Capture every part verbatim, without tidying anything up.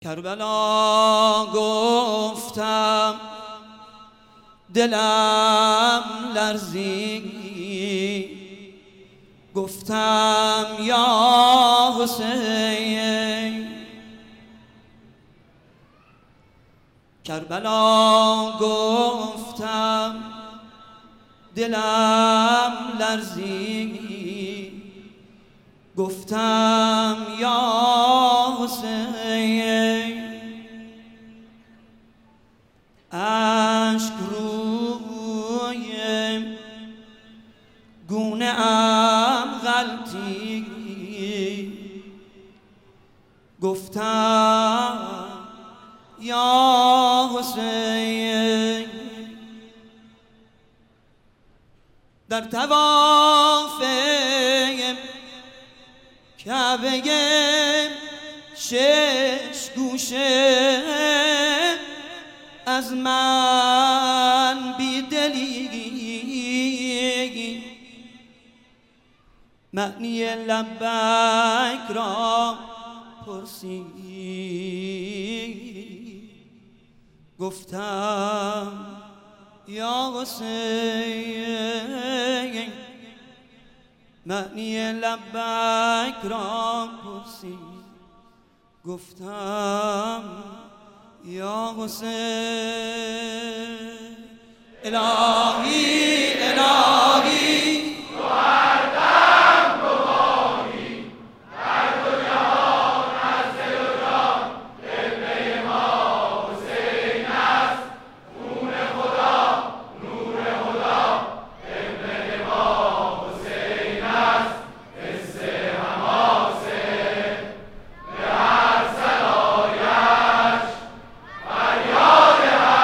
کربلا گفتم دلم لرزید، گفتم یا حسین. کربلا گفتم دلم لرزید، گفتم یا حسین. اشک روی گونه ام غلطید، گفتم یا حسین. در طواف کعبه شش گوشه از من بیدلی، معنی لبیک را پرسید، گفتم یا حسین. معنی لبیک را پرسید، گفتم یا حسین. الهی الهی تو هر دم گواهی، در دو جهان از دل و جان قبله ما حسین است. خون خدا نور خدا قبله ما حسین است. حس حماسه به هر صلایش، فریاد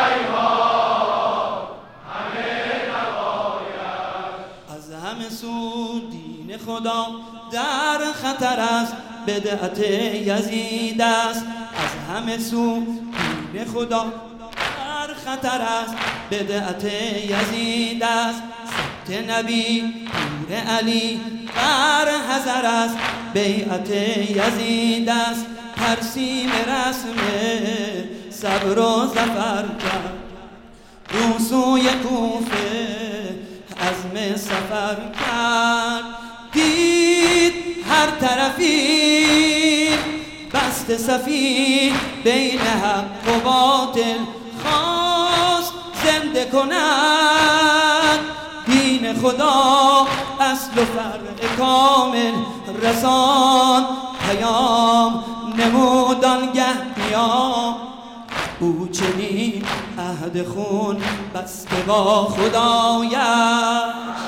حیات همه نوایش. از همه سو دین خدا در خطر است، بدعت یزید است. از همه سو دین خدا در خطر است، بدعت یزید است. سبت نبی نور علی بر حذر است، بیعت یزید است. ترسیم رسم صبر و ظفر کرد، رو سوی کوفه عزم سفر کرد. دید هر طرفی بسته صفی، بین حق و باطل خواست زنده کند دین خدا. اصل و فرع کامل رسان پیام نمود آنگه قیام. او چنین عهد خون بسته با خدایش،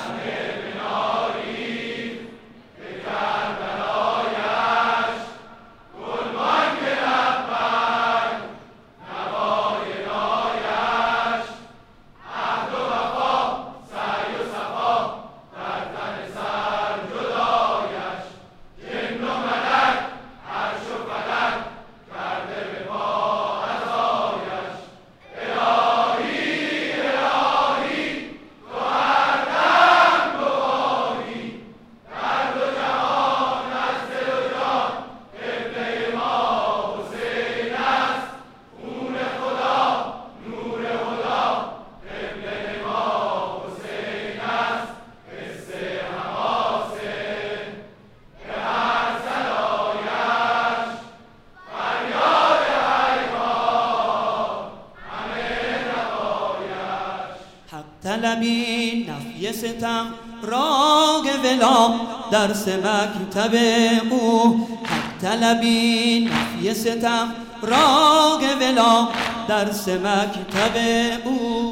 طلبی نفی ستم راگ ولا درس مکتب او. حق طلبی نفی ستم راگ ولا درس مکتب او.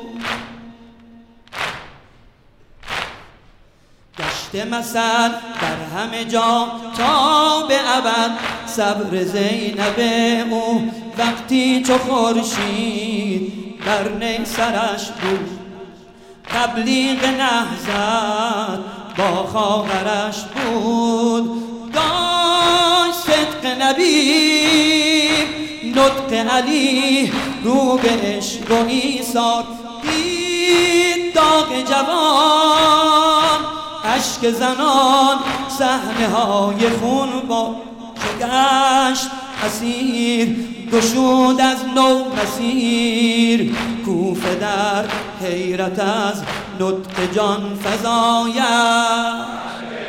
گشت مثل در همه جا تا به ابد صبر زینب او. وقتی چو خورشید بر نیسرش بود، تبلیغ نهضت با خواهرش بود. داشت صدق نبی نطق علی، رو به عشق و ایثار. دید داغ جوان اشک زنان، صحنه های خون با که گشت اسیر گشود از نو مسیر کوفه در حیرت از نطق جان فزاید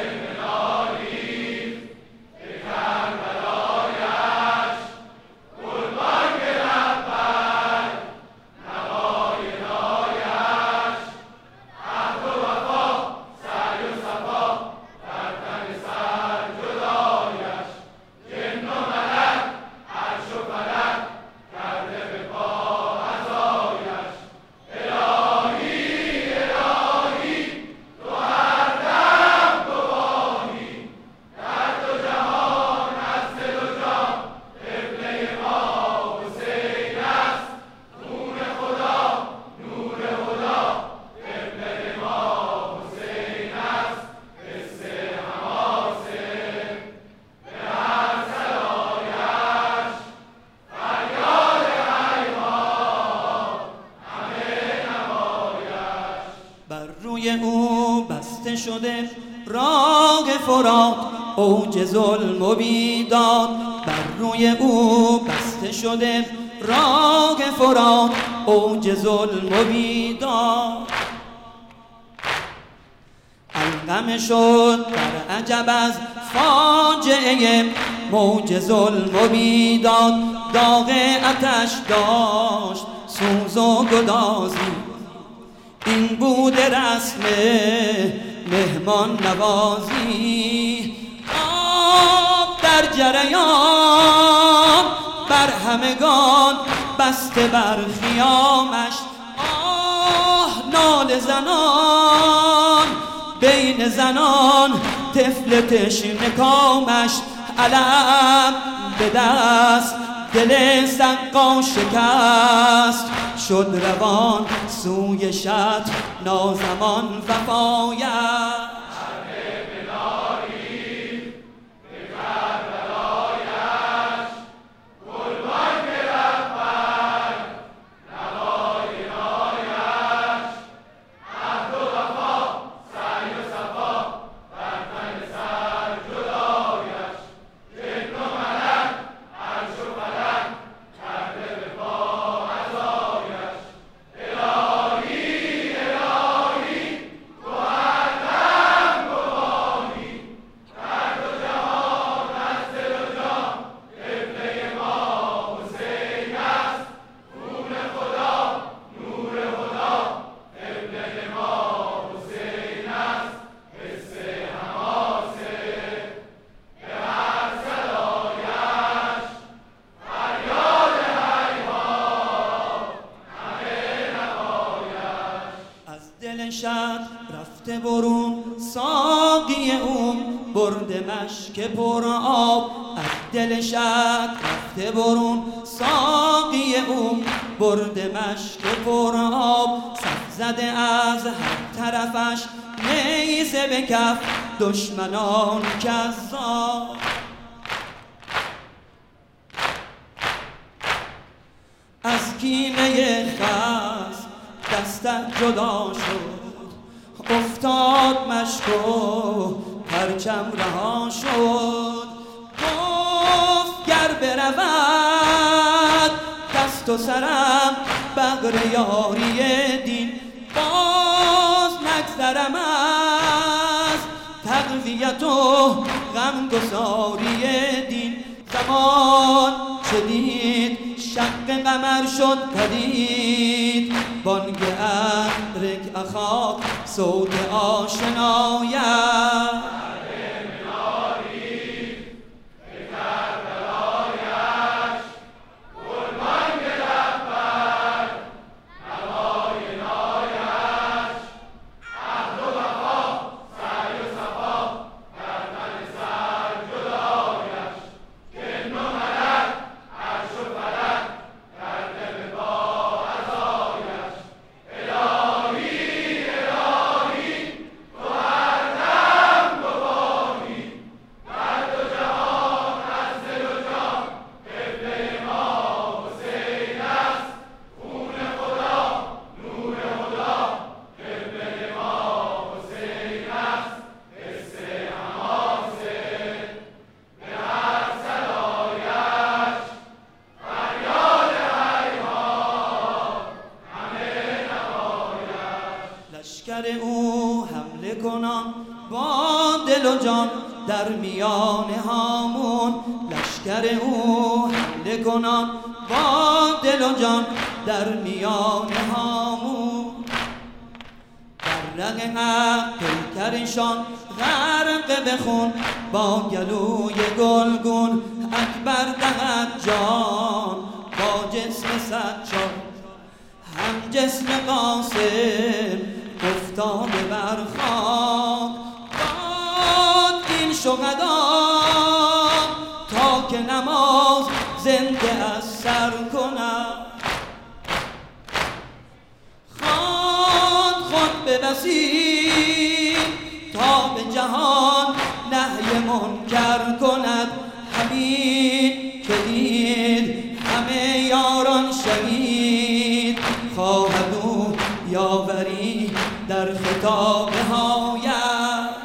روی او بسته شده راه فرات اوج ظلم و بیداد بر روی او بسته شده راه فرات اوج ظلم و بیداد القمه شد در عجب از فاجعه موج ظلم و بیداد داغ آتش داشت سوز و گدازی این بود رسم مهمان نوازی آب در جریان بر همگان بسته بر خیامش آه ناله زنان بین زنان طفل تشنه کامش علم به دست دل سقا شکست شد روان سوی شط نازمان وفایت شد رفته برون ساقی اون برده مشک پر آب از دل شد رفته برون ساقی اون برده مشک پر آب صف زده از هر طرفش نیزه به کف دشمنان کذاب از کینه خصم دستت جدا شد افتاد مشک و پرچم رها شد گفت گر برود دست و سرم بغر یاری دین باز نگذرم از تقویت و غمگساری دین زمان چه دید شق قمر شد پدید بانگ ادرک اخاک صوت آشنایت لشکر او حمله کنان با دل و جان در میان هامون. لشکر او حمله کنان با دل و جان در میان هامون. در رگ حق پیکرشان غرق بخون با گلوی گلگون. اکبر دهد جان با جسم سجاد، هم جسم قاسم افتاده بر خاک. باد این شهدا تا که نماز زنده از سر کند. خواند خود به بسی تا به جهان نهی منکر کند. همین که دید همه یاران شهید، خواهد او یاوری در خطاب هایش.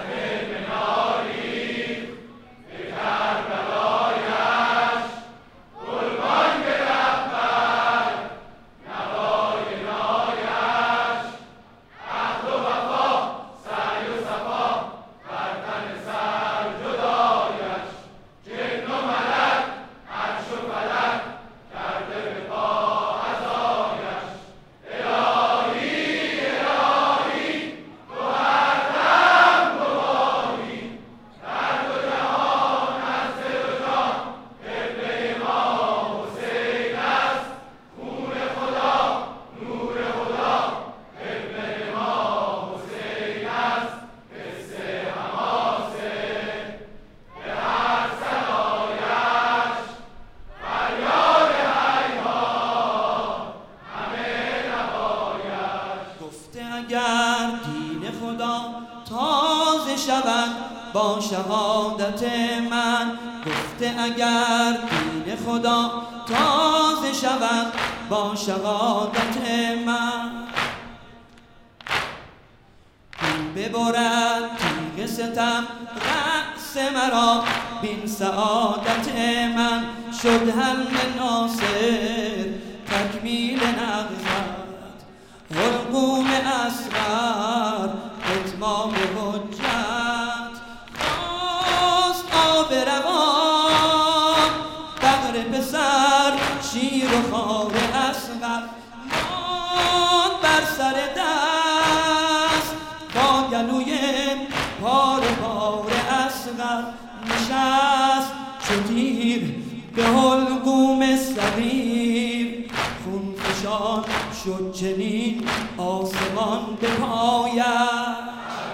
اگر دین خدا تازه شود با شهادت من. گفته اگر دین خدا تازه شود با شهادت من. او ببرد تیغ ستم رأس مرا، بین سعادت من. شد حل ناصر تکمیل نغزت، حلقوم اصغر اتمام حجت. خواست آب روان بغر پسر، شیر و خار اصغر. ماند بر سر دست با گلوی پار پار اصغر. نشست چو تیر به حلقوم صغیر، خون فشان شد چنین آسمان به پایش.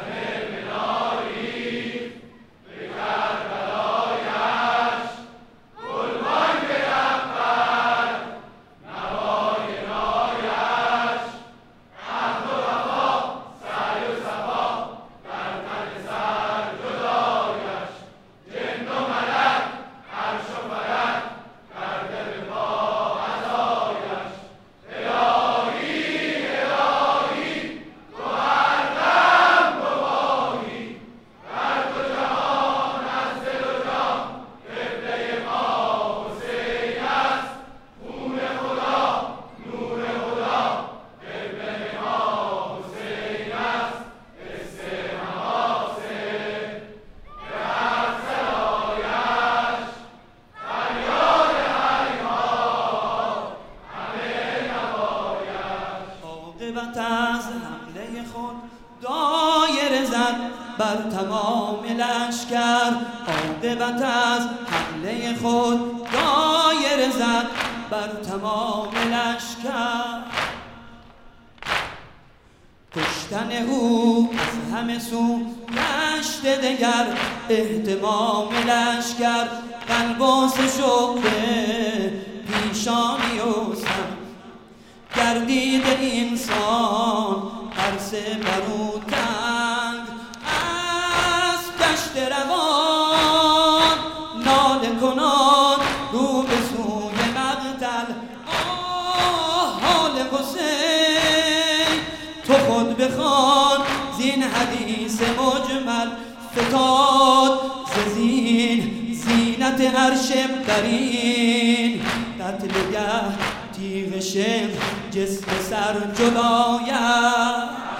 عاقبت از حمله خود دایره زد بر تمام لشکر. عاقبت از حمله خود دایره زد بر تمام لشکر. کشتن او از همه سو گشت دگر، اهتمام لشکر. قلباس شده پیشانی و سر، گردید انسان عرصه برو تنگ. از گشت روان ناله کنان رو به سوی مقتل. آه حال حسین تو خود بخوان زین حدیث مجمل. فتاد ز زین زینت عرش برین، قتلگه تیغ شمر جسم سر جدایت.